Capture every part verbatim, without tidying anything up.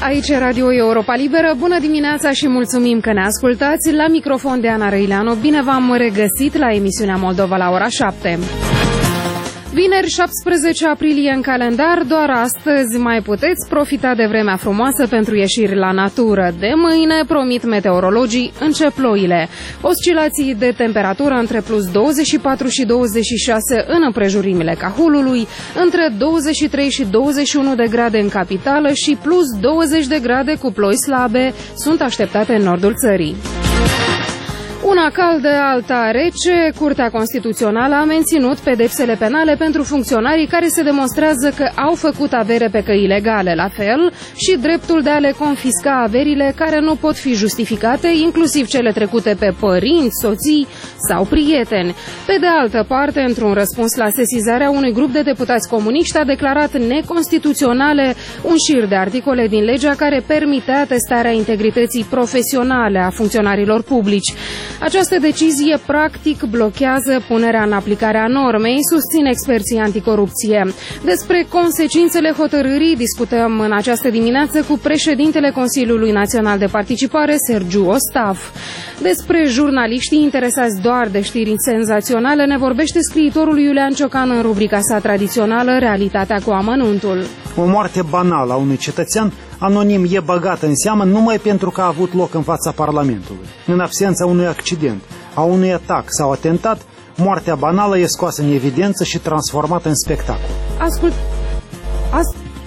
Aici e Radio Europa Liberă. Bună dimineața și mulțumim că ne ascultați. La microfon de Ana Răileanu. Bine v-am regăsit la emisiunea Moldova la ora șapte. Vineri șaptesprezece aprilie în calendar, doar astăzi mai puteți profita de vremea frumoasă pentru ieșiri la natură. De mâine, promit meteorologii, încep ploile. Oscilații de temperatură între plus douăzeci și patru și douăzeci și șase în împrejurimile Cahulului, între douăzeci și trei și douăzeci și unu de grade în capitală și plus douăzeci de grade cu ploi slabe sunt așteptate în nordul țării. Una caldă, alta rece, Curtea Constituțională a menținut pedepsele penale pentru funcționarii care se demonstrează că au făcut avere pe căi ilegale, la fel și dreptul de a le confisca averile care nu pot fi justificate, inclusiv cele trecute pe părinți, soții sau prieteni. Pe de altă parte, într-un răspuns la sesizarea unui grup de deputați comuniști, a declarat neconstituționale un șir de articole din legea care permitea testarea integrității profesionale a funcționarilor publici. Această decizie practic blochează punerea în aplicare a normei, susțin experții anticorupție. Despre consecințele hotărârii discutăm în această dimineață cu președintele Consiliului Național de Participare, Sergiu Ostaf. Despre jurnaliștii interesați doar de știri senzaționale ne vorbește scriitorul Iulian Ciocan în rubrica sa tradițională Realitatea cu amănuntul. O moarte banală a unui cetățean anonim e băgată în seamă numai pentru că a avut loc în fața Parlamentului. În absența unui accident, a unui atac sau atentat, moartea banală e scoasă în evidență și transformată în spectacol. Ascult... As...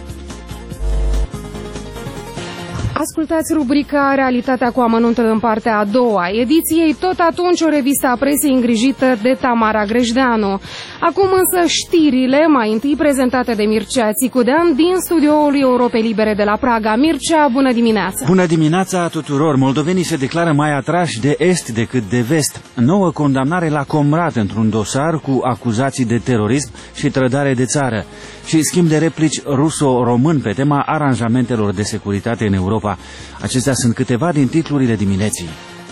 Ascultați rubrica Realitatea cu amănuntul în partea a doua ediției, tot atunci o revistă a presei îngrijită de Tamara Grejdeanu. Acum însă știrile, mai întâi prezentate de Mircea Țicudean din studioul Europei Libere de la Praga. Mircea, bună dimineața! Bună dimineața tuturor! Moldovenii se declară mai atrași de est decât de vest. Nouă condamnare la Comrat într-un dosar cu acuzații de terorism și trădare de țară și schimb de replici ruso-român pe tema aranjamentelor de securitate în Europa. Acestea sunt câteva din titlurile dimineții.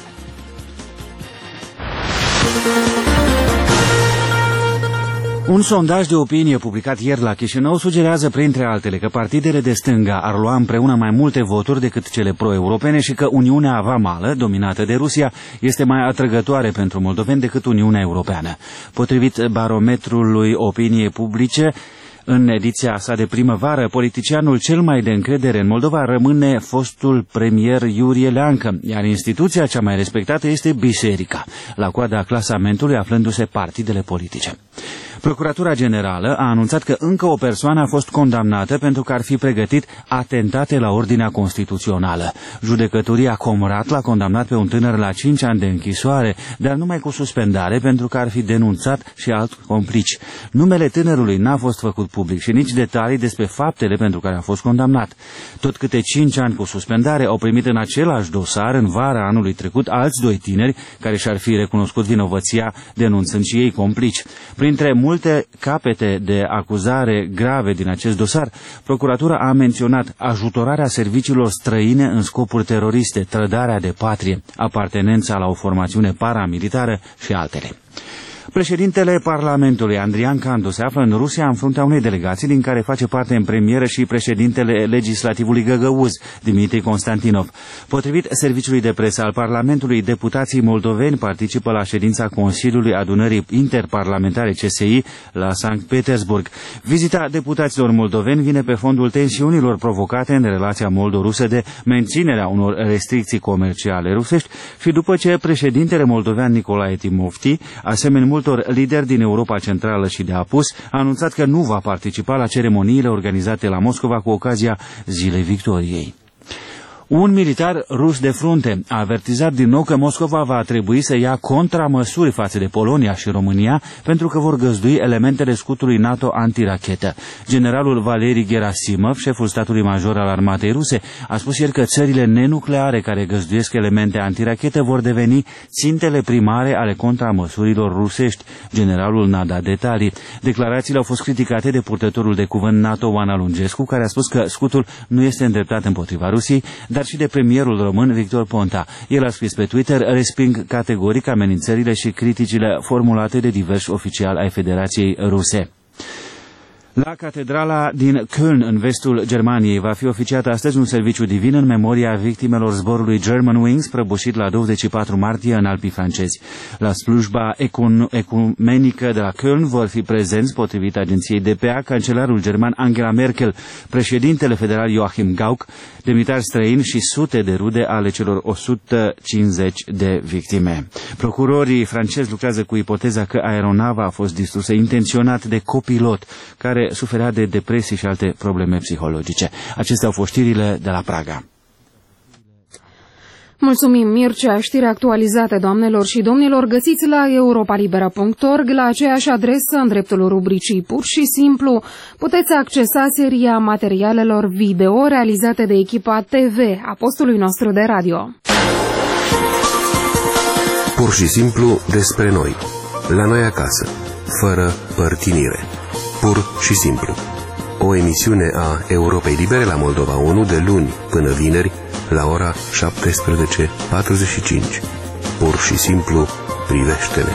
Un sondaj de opinie publicat ieri la Chișinău sugerează, printre altele, că partidele de stânga ar lua împreună mai multe voturi decât cele pro-europene și că Uniunea Vamală, dominată de Rusia, este mai atrăgătoare pentru moldoveni decât Uniunea Europeană. Potrivit barometrului opiniei publice, în ediția sa de primăvară, politicianul cel mai de încredere în Moldova rămâne fostul premier Iurie Leancă, iar instituția cea mai respectată este biserica, la coada clasamentului aflându-se partidele politice. Procuratura Generală a anunțat că încă o persoană a fost condamnată pentru că ar fi pregătit atentate la ordinea constituțională. Judecătoria Comrat l-a condamnat pe un tânăr la cinci ani de închisoare, dar numai cu suspendare pentru că ar fi denunțat și alți complici. Numele tânărului n-a fost făcut public și nici detalii despre faptele pentru care a fost condamnat. Tot câte cinci ani cu suspendare au primit în același dosar în vara anului trecut alți doi tineri care și-ar fi recunoscut vinovăția denunțând și ei complici. Printre multe capete de acuzare grave din acest dosar, procuratura a menționat ajutorarea serviciilor străine în scopuri teroriste, trădarea de patrie, apartenența la o formațiune paramilitară și altele. Președintele Parlamentului, Andrian Candu, se află în Rusia în fruntea unei delegații din care face parte în premieră și președintele legislativului găgăuz, Dimitri Constantinov. Potrivit serviciului de presă al Parlamentului, deputații moldoveni participă la ședința Consiliului Adunării Interparlamentare C S I la Sankt Petersburg. Vizita deputaților moldoveni vine pe fondul tensiunilor provocate în relația moldo-rusă de menținerea unor restricții comerciale rusești și după ce președintele moldovean Nicolae Timofti, asemenea multor lideri din Europa Centrală și de apus, a anunțat că nu va participa la ceremoniile organizate la Moscova cu ocazia Zilei Victoriei. Un militar rus de frunte a avertizat din nou că Moscova va trebui să ia contramăsuri față de Polonia și România pentru că vor găzdui elementele scutului NATO antirachetă. Generalul Valeri Gerasimov, șeful statului major al armatei ruse, a spus ieri că țările nenucleare care găzduiesc elemente antirachetă vor deveni țintele primare ale contramăsurilor rusești. Generalul n-a dat detalii. Declarațiile au fost criticate de purtătorul de cuvânt NATO, Oana Lungescu, care a spus că scutul nu este îndreptat împotriva Rusiei, dar și de premierul român Victor Ponta. El a scris pe Twitter: resping categoric amenințările și criticile formulate de diversi oficiali ai Federației Ruse. La catedrala din Köln, în vestul Germaniei, va fi oficiat astăzi un serviciu divin în memoria victimelor zborului Germanwings, prăbușit la douăzeci și patru martie în Alpii francezi. La slujba ecumenică de la Köln vor fi prezenți, potrivit agenției D P A, cancelarul german Angela Merkel, președintele federal Joachim Gauck, demnitari străini și sute de rude ale celor o sută cincizeci de victime. Procurorii francezi lucrează cu ipoteza că aeronava a fost distrusă intenționat de copilot, care suferea de depresii și alte probleme psihologice. Acestea au fost știrile de la Praga. Mulțumim, Mircea. Știri actualizate, doamnelor și domnilor, găsiți la europa libera punct org, la aceeași adresă, în dreptul rubricii Pur și Simplu. Puteți accesa seria materialelor video realizate de echipa T V a postului nostru de radio. Pur și simplu despre noi. La noi acasă. Fără părtinire. Pur și simplu. O emisiune a Europei Libere la Moldova unu de luni până vineri la ora șaptesprezece patruzeci și cinci. Pur și simplu, privește-ne.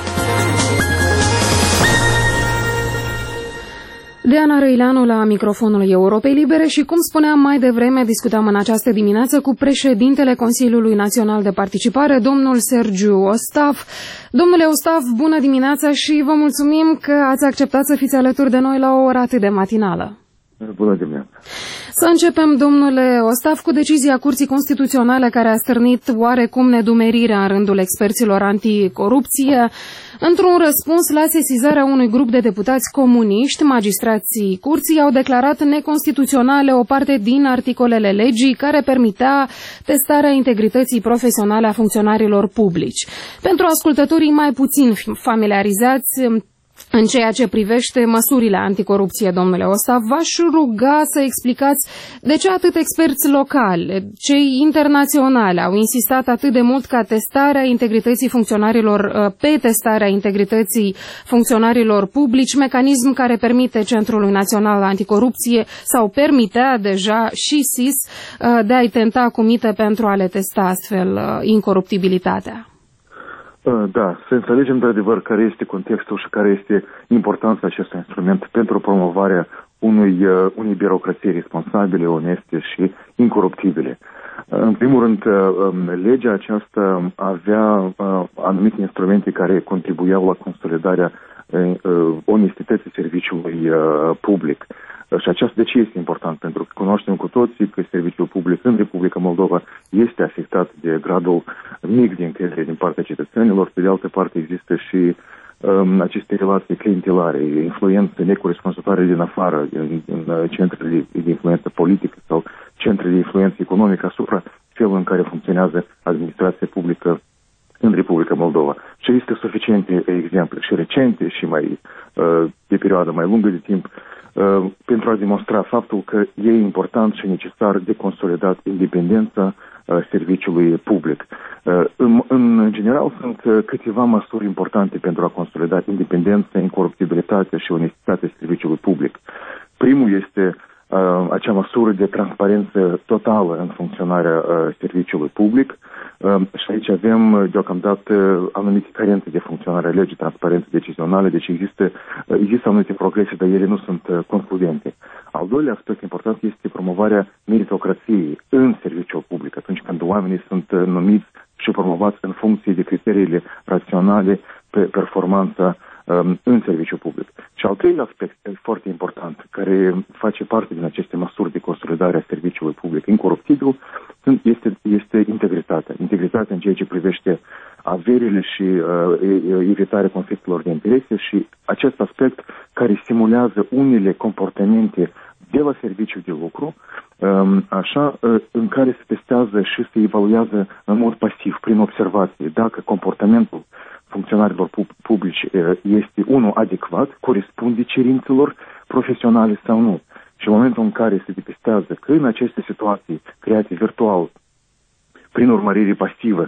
Diana Răileanu la microfonul Europei Libere și, cum spuneam mai devreme, discutam în această dimineață cu președintele Consiliului Național de Participare, domnul Sergiu Ostaf. Domnule Ostaf, bună dimineața și vă mulțumim că ați acceptat să fiți alături de noi la o oră atât de matinală. Bună dimineața! Să începem, domnule Ostaf, cu decizia Curții Constituționale care a stârnit oarecum nedumerirea în rândul experților anticorupție. Într-un răspuns la sesizarea unui grup de deputați comuniști, magistrații Curții au declarat neconstituționale o parte din articolele legii care permitea testarea integrității profesionale a funcționarilor publici. Pentru ascultătorii mai puțin familiarizați în ceea ce privește măsurile anticorupție, domnule Ostaf, v-aș ruga să explicați de ce atât experți locali, cei internaționali au insistat atât de mult ca testarea integrității funcționarilor, pe testarea integrității funcționarilor publici, mecanism care permite Centrului Național Anticorupție sau permitea deja și S I S de a-i tenta cu mită pentru a le testa astfel incoruptibilitatea. Da, să înțelegem de adevăr care este contextul și care este importanța acestui instrument pentru promovarea unui, unei birocrații responsabile, oneste și incoruptibile. În primul rând, legea aceasta avea anumite instrumente care contribuiau la consolidarea onestității serviciului public. Și aceasta de ce este important? Pentru că cunoaștem cu toții că serviciul public în Republica Moldova este afectat de gradul mic de încredere din partea cetățenilor. Pe de altă parte există și um, aceste relații clientelare, influențe necorespunzătoare din afară, în, în centrele de influență politică sau centrele de influență economică asupra felul în care funcționează administrația publică în Republica Moldova. Și există suficiente exemple și recente și mai uh, de perioadă mai lungă de timp Uh, pentru a demonstra faptul că e important și necesar de consolidat independența uh, serviciului public. Uh, în, în general, sunt uh, câteva măsuri importante pentru a consolida independența, incoruptibilitatea și onestitatea serviciului public. Primul este uh, acea măsură de transparență totală în funcționarea uh, serviciului public. Uh, și aici avem deocamdată anumite carențe de funcționare a legii, transparență decizionale, deci există, uh, există anumite progrese, dar ele nu sunt uh, concludente. Al doilea aspect important este promovarea meritocrației în serviciul public, atunci când oamenii sunt uh, numiți și promovați în funcție de criteriile raționale pe performanța um, în serviciul public. Și al treilea aspect foarte important, care face parte din aceste măsuri de consolidare a serviciului public incoruptibil, este, este integritatea. Integritatea în ceea ce privește averile și uh, evitarea conflictelor de interese și acest aspect care simulează unele comportamente de la serviciu de lucru, um, așa, uh, în care se testează și se evaluează în mod pasiv, prin observație, dacă comportamentul funcționarilor publici este unul adecvat, corespunde cerințelor profesionale sau nu. Și în momentul în care se depistează că în aceste situații create virtual, prin urmărire pasivă,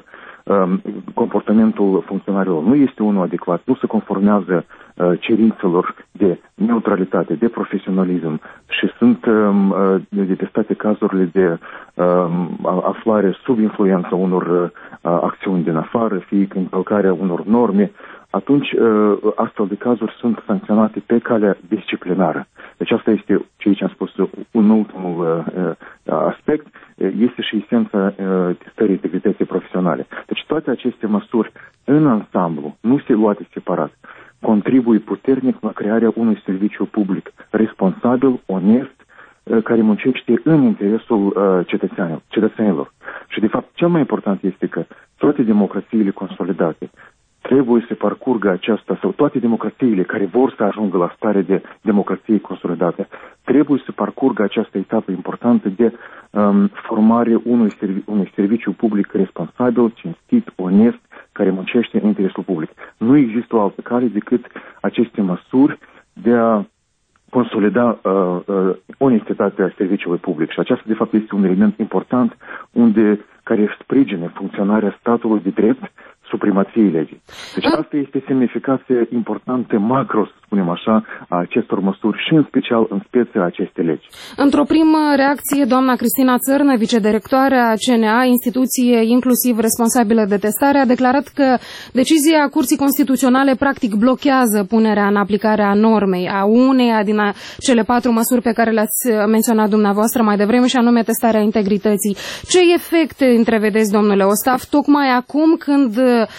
comportamentul funcționarilor nu este unul adecvat, nu se conformează cerințelor de neutralitate, de profesionalism și sunt detestate cazurile de aflare sub influența unor acțiuni din afară, fie încălcarea unor norme atunci astfel de cazuri sunt sancționate pe calea disciplinară. Deci asta este ceea ce am spus, un ultimul aspect, este și esența testării integrității profesionale. Deci toate aceste măsuri în ansamblu, nu se luate separat, contribuie puternic la crearea unui serviciu public responsabil, onest, care muncește în interesul cetățenilor, cetățenilor. Și de fapt cel mai important este că toate democrațiile consolidate trebuie să parcurgă aceasta, sau toate democrațiile care vor să ajungă la stare de democrație consolidată, trebuie să parcurgă această etapă importantă de um, formare unui, servi- unui serviciu public responsabil, cinstit, onest, care muncește în interesul public. Nu există o altă cale decât aceste măsuri de a consolida uh, uh, onestitatea serviciului public. Și aceasta, de fapt, este un element important unde, care sprijine funcționarea statului de drept, supremației legii. Deci asta este semnificație importantă macro, să spunem așa, a acestor măsuri și în special în speță aceste legi. Într-o primă reacție, doamna Cristina Țărnă, vicedirectoarea C N A, instituție inclusiv responsabilă de testare, a declarat că decizia Curții Constituționale practic blochează punerea în aplicare a normei, a uneia din a, cele patru măsuri pe care le-ați menționat dumneavoastră mai devreme, și anume testarea integrității. Ce efecte întrevedeți, domnule Ostaf, tocmai acum când,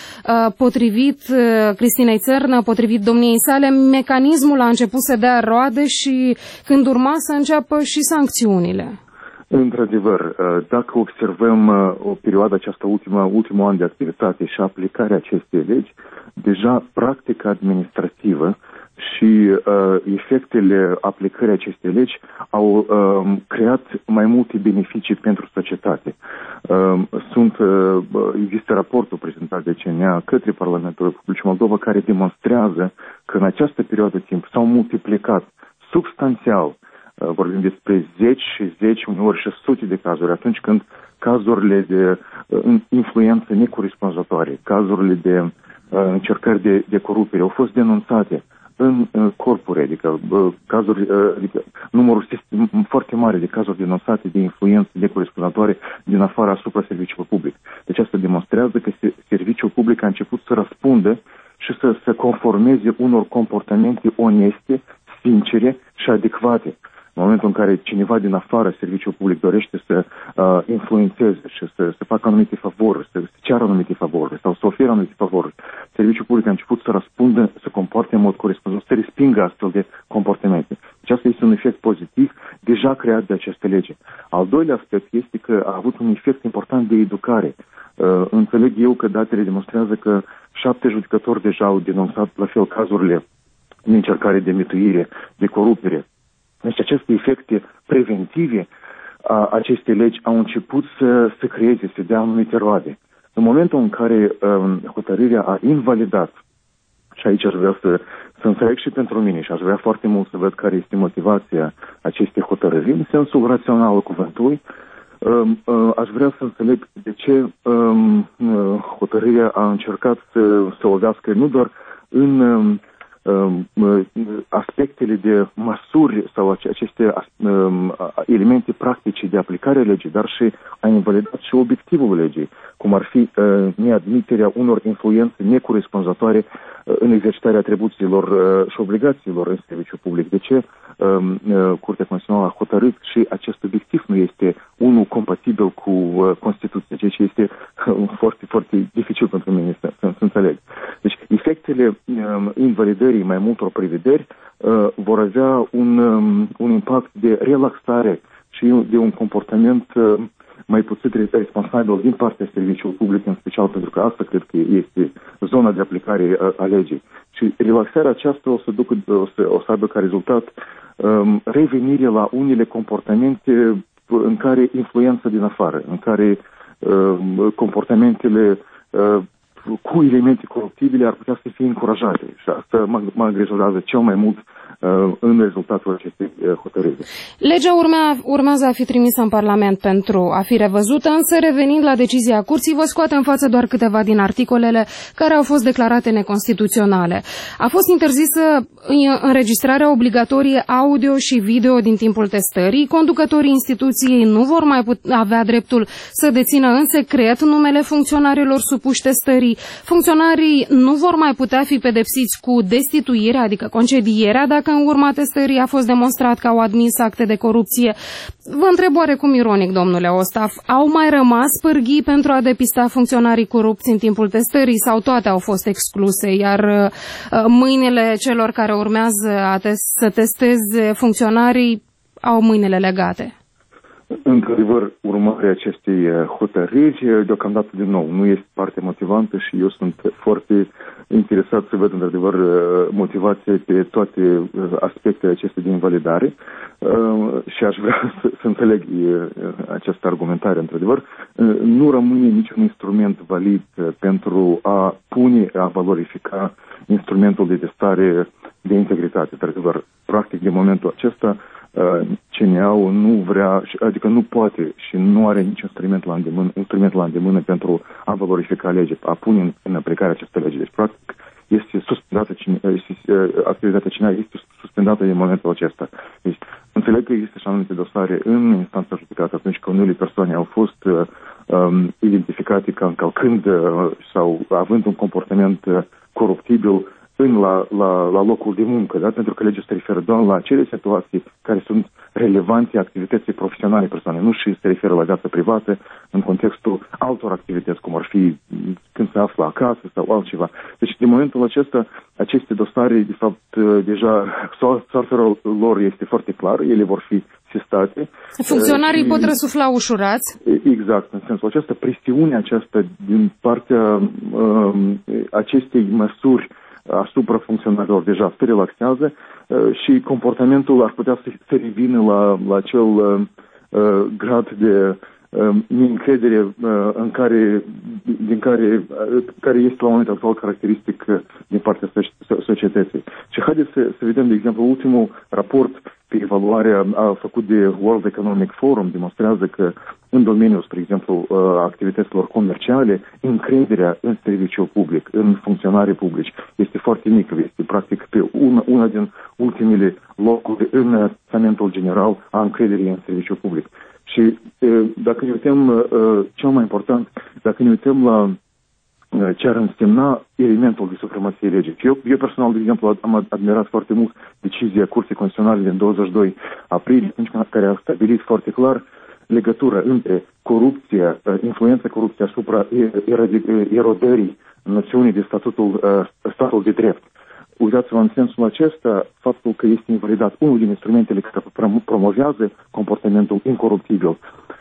potrivit Cristinei Țărnă, potrivit domniei sale, mecanismul a început să dea roade și când urma să înceapă și sancțiunile? Într-adevăr, dacă observăm o perioadă aceasta ultimă, ultimul an de activitate și aplicarea acestei legi, deja practica administrativă și uh, efectele aplicării acestei legi au uh, creat mai multe beneficii pentru societate. Uh, sunt, uh, există raportul prezentat de C N A către Parlamentul Republicii Moldova care demonstrează că în această perioadă de timp s-au multiplicat substanțial, uh, vorbim despre zeci și zeci, uneori și sute de cazuri, atunci când cazurile de uh, influență necorespunzătoare, cazurile de uh, încercări de, de corupere au fost denunțate în corpuri, adică cazuri, adică numărul foarte mare de cazuri denunțate de influență necorespunzătoare din afara asupra serviciului public. Deci asta demonstrează că serviciul public a început să răspundă și să se conformeze unor comportamente oneste, sincere și adecvate. În momentul în care cineva din afară serviciul public dorește să uh, influențeze și să, să facă anumite favori, să, să ceară anumite favori sau să ofere anumite favori, serviciul public a început să răspundă, să comporte în mod corespunzător, să respingă astfel de comportamente. Deci asta este un efect pozitiv deja creat de această lege. Al doilea aspect este că a avut un efect important de educare. Uh, înțeleg eu că datele demonstrează că șapte judecători deja au denunțat la fel cazurile de încercare de mituire, de corupere. Deci aceste efecte preventive a acestei legi au început să, să creeze, să dea anumite roade. În momentul în care um, hotărârea a invalidat, și aici aș vrea să, să înțeleg și pentru mine și aș vrea foarte mult să văd care este motivația acestei hotărâri, în sensul rațional al cuvântului, um, uh, aș vrea să înțeleg de ce um, uh, hotărârea a încercat să, să lovească nu doar în um, aspectele de măsuri sau aceste elemente practice de aplicare a legii, dar și a invalidat și obiectivul legii, cum ar fi neadmiterea unor influențe necorespunzătoare în exercitarea atribuțiilor și obligațiilor în serviciu public. De ce Curtea Constituțională a hotărât și acest obiectiv nu este unul compatibil cu Constituția, ceea ce este foarte, foarte dificil pentru mine să, să înțeleg. Deci, efectele invalidării mai multor prevederi vor avea un, un impact de relaxare și de un comportament mai puțin responsabil din partea serviciului public, în special pentru că asta cred că este zona de aplicare a, a legii. Și relaxarea aceasta o să, ducă, o să, o să aibă ca rezultat um, revenire la unele comportamente în care influența din afară, în care um, comportamentele uh, cu elemente coruptibile ar putea să fie încurajate. Și asta mă, mă îngrijorează cel mai mult în rezultatul acestei hotărâri. Legea urmea, urmează a fi trimisă în Parlament pentru a fi revăzută, însă revenind la decizia Curții, vă scoate în față doar câteva din articolele care au fost declarate neconstituționale. A fost interzisă înregistrarea obligatorie audio și video din timpul testării, conducătorii instituției nu vor mai avea dreptul să dețină în secret numele funcționarilor supuși testării, funcționarii nu vor mai putea fi pedepsiți cu destituirea, adică concedierea, dacă în urma testării a fost demonstrat că au admis acte de corupție. Vă întreb oarecum ironic, domnule Ostaf, au mai rămas pârghii pentru a depista funcționarii corupți în timpul testării sau toate au fost excluse, iar uh, mâinile celor care urmează a test, să testeze funcționarii au mâinile legate? Într-adevăr, urmarea acestei hotărâri, deocamdată, din nou, nu este parte motivantă și eu sunt foarte interesat să văd, într-adevăr, motivația pe toate aspectele acestea de invalidare și aș vrea să, să înțeleg această argumentare, într-adevăr. Nu rămâne niciun instrument valid pentru a pune, a valorifica instrumentul de testare de integritate. Într-adevăr, practic, de momentul acesta, C N A-ul nu vrea, adică nu poate și nu are niciun instrument la îndemână, instrument la îndemână pentru a valorifica legea, a pune în, în aplicare aceste lege. Deci, practic, este suspendată, activitatea C N A este suspendată în momentul acesta. Deci, înțeleg că există și anumite dosare în instanța judecată atunci când unele persoane au fost um, identificate ca încălcând uh, sau având un comportament uh, coruptibil în la, la, la locul de muncă, da? Pentru că legea se referă doar la acele situații care sunt relevante activității profesionale persoane, nu și se referă la viața privată în contextul altor activități, cum ar fi când se află acasă sau altceva. Deci, din momentul acesta, aceste dosare, de fapt, deja soarta lor este foarte clară, ele vor fi sistate. Funcționarii și, pot răsufla ușurați? Exact, în sensul acesta, presiunea aceasta din partea um, acestei măsuri asupra funcționarilor deja se relaxează uh, și comportamentul ar putea să, să revină la, la acel uh, uh, grad de uh, neîncredere uh, în care, din care, uh, care este la momentul actual caracteristic uh, din partea societății. Și haideți să, să vedem, de exemplu, ultimul raport pe evaluarea a făcut de World Economic Forum demonstrează că în domeniul, spre exemplu, activităților comerciale, încrederea în serviciul public, în funcționarii publici, este foarte mică. Este practic pe una, una din ultimele locuri în testamentul general a încrederii în serviciul public. Și dacă ne uităm, cel mai important, dacă ne uităm la ce ar însemna elementul de supremație legii. Eu, eu personal, de exemplu, am admirat foarte mult decizia Curții Constituționale din douăzeci și doi aprilie, care a stabilit foarte clar legătura între corupția, influența corupției asupra erodării noțiunii de statutul, statul de drept. Uitați-vă în sensul acesta, faptul că este invalidat unul din instrumentele care promovează comportamentul incoruptibil,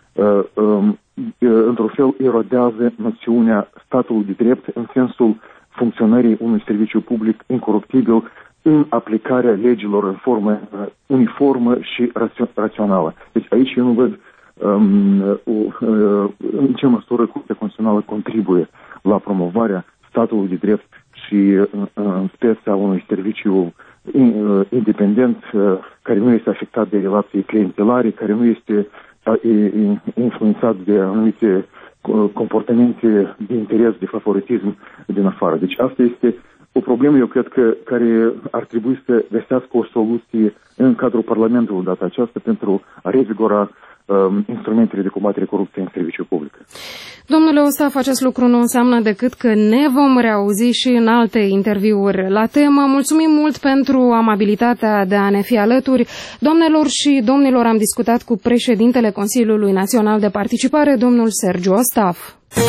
într-un fel erodează noțiunea statului de drept în sensul funcționării unui serviciu public incoruptibil în aplicarea legilor în formă uniformă și rațională. Deci aici eu nu văd um, uh, în ce măsură Curtea Constituțională contribuie la promovarea statului de drept și uh, în speța unui serviciu independent uh, care nu este afectat de relații clientelare, care nu este influențat de anumite comportamente de interes, de favoritism din afară. Deci asta este o problemă, eu cred că, care ar trebui să găsească o soluție în cadrul Parlamentului data aceasta pentru a revigora um, instrumentele de combatere corupției în serviciul public. Domnule Ostaf, acest lucru nu înseamnă decât că ne vom reauzi și în alte interviuri la temă. Mulțumim mult pentru amabilitatea de a ne fi alături. Doamnelor și domnilor, am discutat cu președintele Consiliului Național de Participare, domnul Sergiu Ostaf.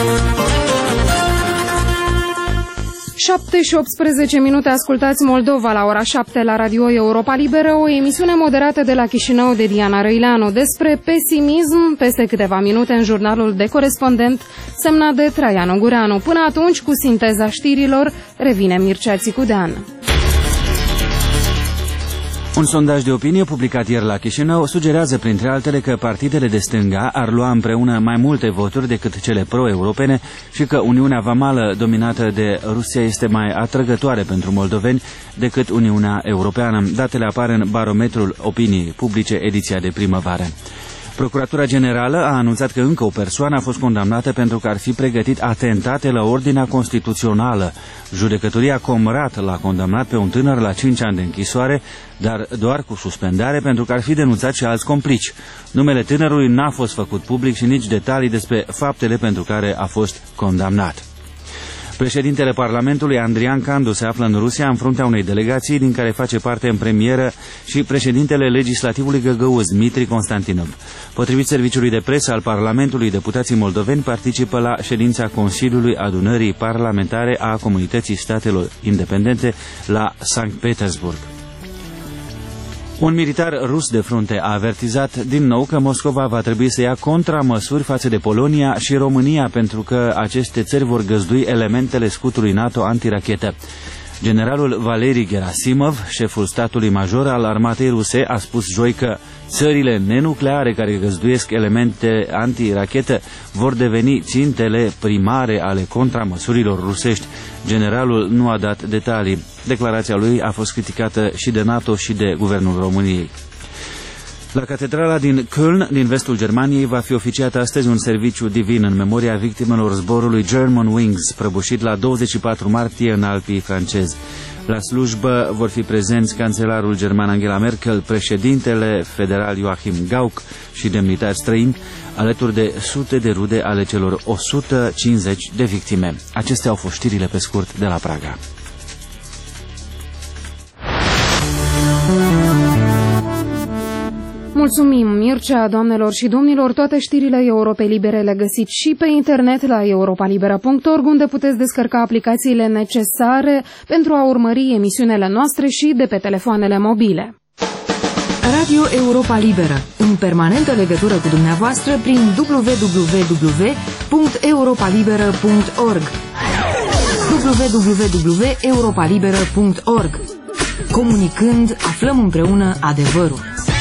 șapte și optsprezece minute, ascultați Moldova la ora șapte la Radio Europa Liberă, o emisiune moderată de la Chișinău de Diana Răileanu despre pesimism, peste câteva minute în jurnalul de corespondent semnat de Traian Ungureanu. Până atunci, cu sinteza știrilor, revine Mircea Țicudean. Un sondaj de opinie publicat ieri la Chișinău sugerează, printre altele, că partidele de stânga ar lua împreună mai multe voturi decât cele pro-europene și că Uniunea Vamală dominată de Rusia este mai atrăgătoare pentru moldoveni decât Uniunea Europeană. Datele apar în barometrul opiniei publice, ediția de primăvară. Procuratura Generală a anunțat că încă o persoană a fost condamnată pentru că ar fi pregătit atentate la ordinea constituțională. Judecătoria Comrat l-a condamnat pe un tânăr la cinci ani de închisoare, dar doar cu suspendare pentru că ar fi denunțat și alți complici. Numele tânărului n-a fost făcut public și nici detalii despre faptele pentru care a fost condamnat. Președintele Parlamentului, Andrian Candu, se află în Rusia în fruntea unei delegații din care face parte în premieră și președintele Legislativului Găgăuz, Dmitri Constantinov. Potrivit serviciului de presă al Parlamentului, deputații moldoveni participă la ședința Consiliului Adunării Parlamentare a Comunității Statelor Independente la Sankt Petersburg. Un militar rus de frunte a avertizat din nou că Moscova va trebui să ia contramăsuri față de Polonia și România pentru că aceste țări vor găzdui elementele scutului NATO antirachetă. Generalul Valeri Gerasimov, șeful statului major al armatei ruse, a spus joi că țările nenucleare care găzduiesc elemente antirachetă vor deveni țintele primare ale contramăsurilor rusești. Generalul nu a dat detalii. Declarația lui a fost criticată și de NATO și de Guvernul României. La catedrala din Köln, din vestul Germaniei, va fi oficiat astăzi un serviciu divin în memoria victimelor zborului Germanwings, prăbușit la douăzeci și patru martie în Alpii francezi. La slujbă vor fi prezenți cancelarul german Angela Merkel, președintele federal Joachim Gauck și demnitari străini, alături de sute de rude ale celor o sută cincizeci de victime. Acestea au fost știrile pe scurt de la Praga. Mulțumim, Mircea, doamnelor și domnilor. Toate știrile Europei Libere le găsiți și pe internet la europa libera punct org, unde puteți descărca aplicațiile necesare pentru a urmări emisiunile noastre și de pe telefoanele mobile. Radio Europa Liberă, în permanentă legătură cu dumneavoastră prin w w w punct europa liberă punct org. w w w punct europa liberă punct org. Comunicând, aflăm împreună adevărul.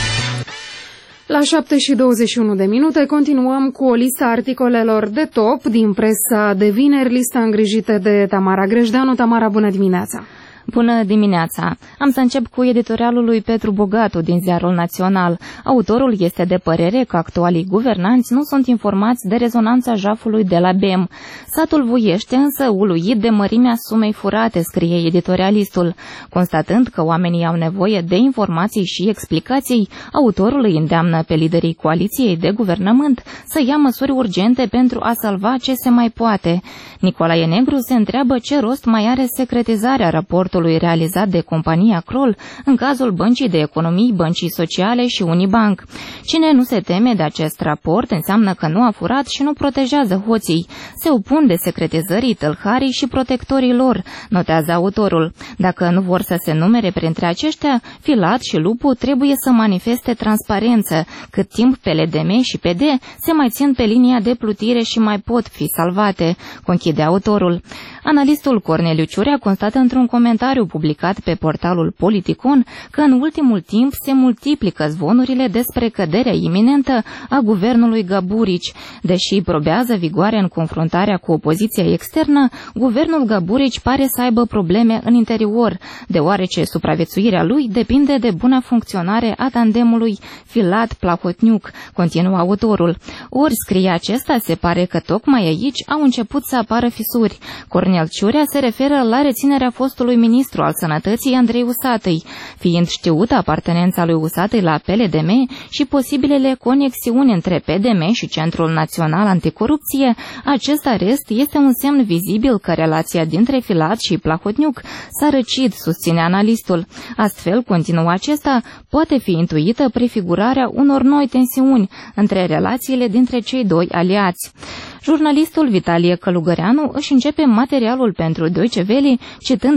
La șapte și douăzeci și unu de minute continuăm cu o listă articolelor de top din presa de vineri, lista îngrijită de Tamara Grejdeanu. Tamara, bună dimineața! Bună dimineața! Am să încep cu editorialul lui Petru Bogatu din Ziarul Național. Autorul este de părere că actualii guvernanți nu sunt informați de rezonanța jafului de la B E M. Satul vuiește însă uluit de mărimea sumei furate, scrie editorialistul. Constatând că oamenii au nevoie de informații și explicații, autorul îi îndeamnă pe liderii coaliției de guvernământ să ia măsuri urgente pentru a salva ce se mai poate. Nicolae Negru se întreabă ce rost mai are secretizarea raportului realizat de compania Kroll în cazul Băncii de Economii, Băncii Sociale și Unibank. Cine nu se teme de acest raport înseamnă că nu a furat și nu protejează hoții. Se opun de secretizării tâlharii și protectorii lor, notează autorul. Dacă nu vor să se numere printre aceștia, Filat și Lupu trebuie să manifeste transparență, cât timp P L D M și P D se mai țin pe linia de plutire și mai pot fi salvate, conchide autorul. Analistul Corneliu Ciurea constată într-un comentariu publicat pe portalul Politicon că în ultimul timp se multiplică zvonurile despre căderea iminentă a guvernului Gaburici. Deși probează vigoare în confruntarea cu opoziția externă, guvernul Gaburici pare să aibă probleme în interior, deoarece supraviețuirea lui depinde de buna funcționare a tandemului Filat-Plahotniuc, continuă autorul. Ori, scrie acesta, se pare că tocmai aici au început să apară fisuri. Cornel Ciurea se referă la reținerea fostului ministru al Sănătății Andrei Usatăi. Fiind știută apartenența lui Usatăi la P L D M și posibilele conexiuni între P D M și Centrul Național Anticorupție, acest arest este un semn vizibil că relația dintre Filat și Plahotniuc s-a răcit, susține analistul. Astfel, continuă acesta, poate fi intuită prefigurarea unor noi tensiuni între relațiile dintre cei doi aliați. Jurnalistul Vitalie Călugăreanu își începe materialul pentru Deutsche Welle citând datele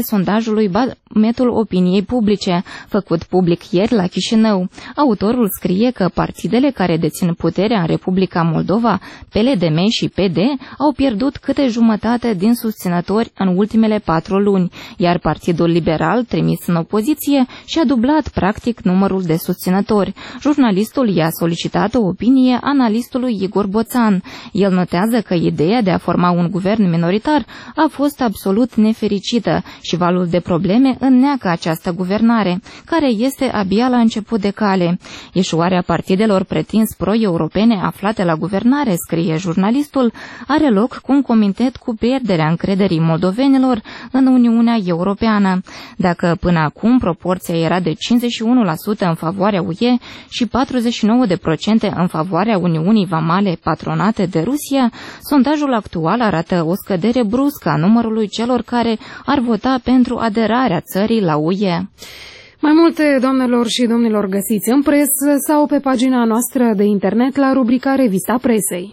sondajului Barometrul Opiniei Publice, făcut public ieri la Chișinău. Autorul scrie că partidele care dețin puterea în Republica Moldova, P L D M și P D, au pierdut câte jumătate din susținători în ultimele patru luni, iar Partidul Liberal, trimis în opoziție, și-a dublat practic numărul de susținători. Jurnalistul i-a solicitat o opinie analistului Igor Boțan. El notează că ideea de a forma un guvern minoritar a fost absolut nefericită și valul de probleme înneacă această guvernare, care este abia la început de cale. Eșuarea partidelor pretins pro-europene aflate la guvernare, scrie jurnalistul, are loc concomitent cu pierderea încrederii moldovenilor în Uniunea Europeană. Dacă până acum proporția era de cincizeci și unu la sută în favoarea U E și patruzeci și nouă la sută în favoarea Uniunii Vamale patronate de Rusia, sondajul actual arată o scădere bruscă a numărului celor care ar vota pentru aderarea țării la U E. Mai multe, doamnelor și domnilor, găsiți în presă sau pe pagina noastră de internet la rubrica Revista Presei.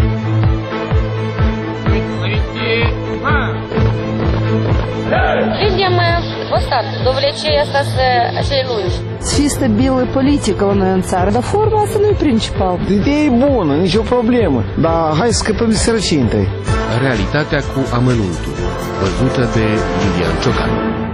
Видим вот так, довлечение celulului. Și stabilă politică la noi în țară, dar forma asta nu e principal. Ideea e bună, nicio problemă, dar hai să scăpăm de sărăcie întâi. Realitatea cu amănuntul, văzută de Iulian Ciocan.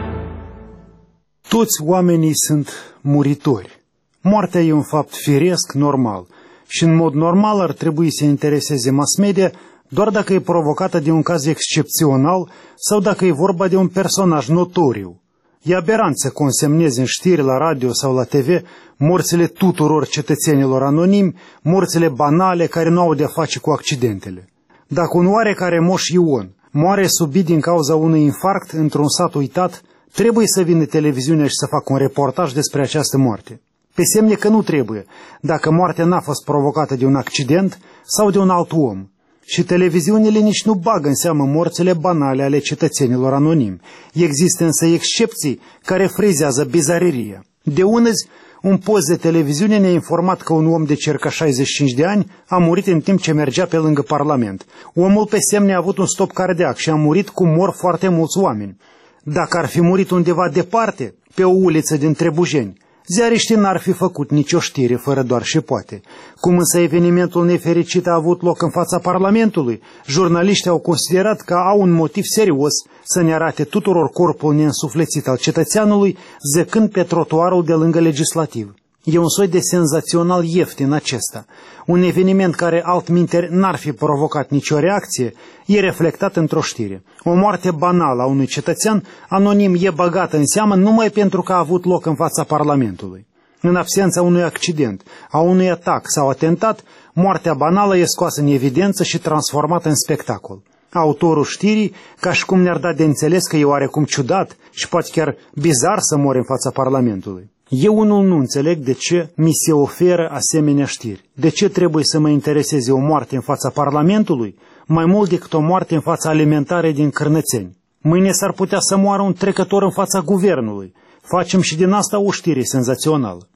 Toți oamenii sunt muritori. Moartea e un fapt firesc, normal. Și în mod normal ar trebui să intereseze mass media doar dacă e provocată de un caz excepțional sau dacă e vorba de un personaj notoriu. E aberant să consemnezi în știri la radio sau la T V morțile tuturor cetățenilor anonimi, morțile banale care nu au de-a face cu accidentele. Dacă un oarecare Moș Ion moare subit din cauza unui infarct într-un sat uitat, trebuie să vină televiziunea și să facă un reportaj despre această moarte. Pe semne că nu trebuie, dacă moartea n-a fost provocată de un accident sau de un alt om. Și televiziunile nici nu bagă în seamă morțile banale ale cetățenilor anonimi. Există însă excepții care frizează bizareria. De unăzi, un post de televiziune ne-a informat că un om de circa șaizeci și cinci de ani a murit în timp ce mergea pe lângă Parlament. Omul pe semne a avut un stop cardiac și a murit cum mor foarte mulți oameni. Dacă ar fi murit undeva departe, pe o uliță din Trebujeni, ziariștii n-ar fi făcut nicio știre fără doar și poate. Cum însă evenimentul nefericit a avut loc în fața Parlamentului, jurnaliștii au considerat că au un motiv serios să ne arate tuturor corpul neînsuflețit al cetățeanului, zăcând pe trotuarul de lângă legislativ. E un soi de senzațional ieftin acesta. Un eveniment care altminteri n-ar fi provocat nicio reacție, e reflectat într-o știre. O moarte banală a unui cetățean anonim e băgată în seamă numai pentru că a avut loc în fața Parlamentului. În absența unui accident, a unui atac sau atentat, moartea banală e scoasă în evidență și transformată în spectacol. Autorul știrii, ca și cum ne-ar da de înțeles că e oarecum ciudat și poate chiar bizar să mori în fața Parlamentului. Eu unul nu înțeleg de ce mi se oferă asemenea știri. De ce trebuie să mă intereseze o moarte în fața Parlamentului mai mult decât o moarte în fața alimentare din Cârnățeni? Mâine s-ar putea să moară un trecător în fața guvernului. Facem și din asta o știre senzațională.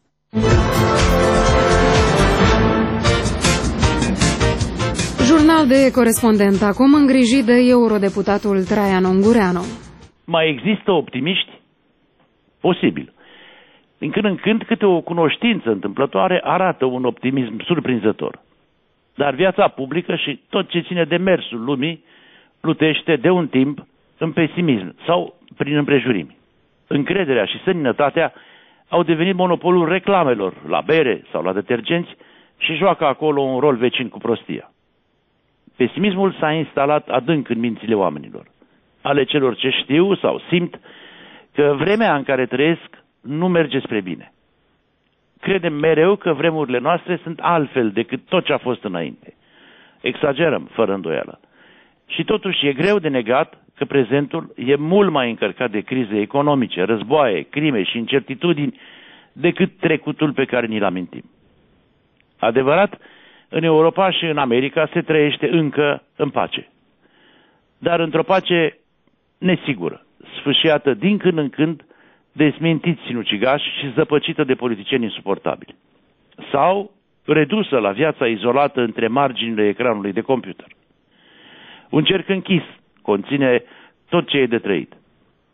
Jurnal de corespondent acum, îngrijit de eurodeputatul Traian Ungureanu. Mai există optimiști? Posibil. Din când în când, câte o cunoștință întâmplătoare arată un optimism surprinzător. Dar viața publică și tot ce ține de mersul lumii plutește de un timp în pesimism sau prin împrejurimi. Încrederea și sănătatea au devenit monopolul reclamelor la bere sau la detergenți și joacă acolo un rol vecin cu prostia. Pesimismul s-a instalat adânc în mințile oamenilor, ale celor ce știu sau simt că vremea în care trăiesc nu merge spre bine. Credem mereu că vremurile noastre sunt altfel decât tot ce a fost înainte. Exagerăm, fără îndoială. Și totuși e greu de negat că prezentul e mult mai încărcat de crize economice, războaie, crime și incertitudini decât trecutul pe care ni-l amintim. Adevărat, în Europa și în America se trăiește încă în pace. Dar într-o pace nesigură, sfâșiată din când în când de smintiți sinucigași și zăpăcită de politicieni insuportabili. Sau redusă la viața izolată între marginile ecranului de computer. Un cerc închis conține tot ce e de trăit.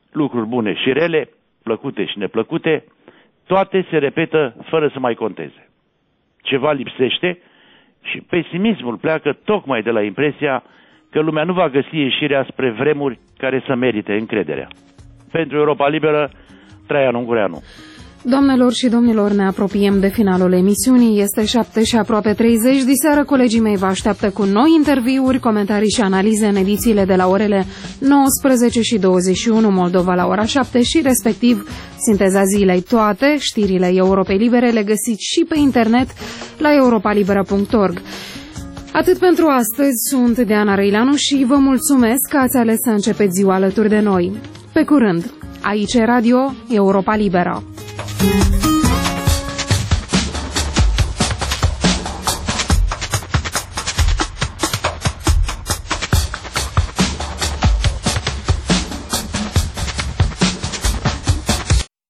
lucruri bune și rele, plăcute și neplăcute, toate se repetă fără să mai conteze. Ceva lipsește și pesimismul pleacă tocmai de la impresia că lumea nu va găsi ieșirea spre vremuri care să merite încrederea. Pentru Europa Liberă, Traian Ungureanu. Doamnelor și domnilor, ne apropiem de finalul emisiunii. Este șapte și aproape treizeci. Diseară colegii mei vă așteaptă cu noi interviuri, comentarii și analize în edițiile de la orele nouăsprezece și douăzeci și unu, Moldova la ora șapte și respectiv Sinteza zilei. Toate știrile Europei Libere le găsiți și pe internet la europa liberă punct org. Atât pentru astăzi, sunt Diana Răileanu și vă mulțumesc că ați ales să începeți ziua alături de noi. Pe curând! Aici e Radio Europa Liberă.